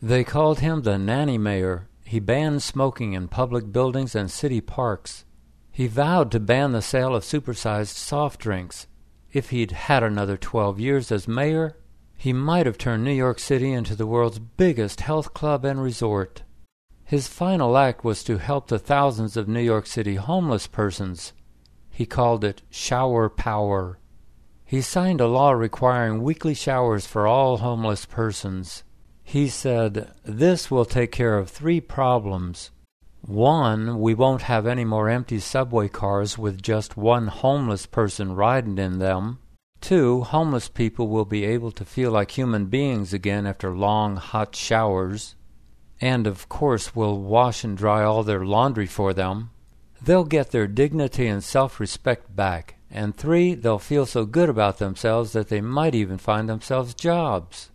They called him the nanny mayor. He banned smoking in public buildings and city parks. He vowed to ban the sale of supersized soft drinks. If he'd had another 12 years as mayor, he might have turned New York City into the world's biggest health club and resort. His final act was to help the thousands of New York City homeless persons. He called it shower power. He signed a law requiring weekly showers for all homeless persons. He said, "This will take care of 3 problems. 1, we won't have any more empty subway cars with just one homeless person riding in them. 2, homeless people will be able to feel like human beings again after long, hot showers. And, of course, we'll wash and dry all their laundry for them. They'll get their dignity and self-respect back. And 3, they'll feel so good about themselves that they might even find themselves jobs."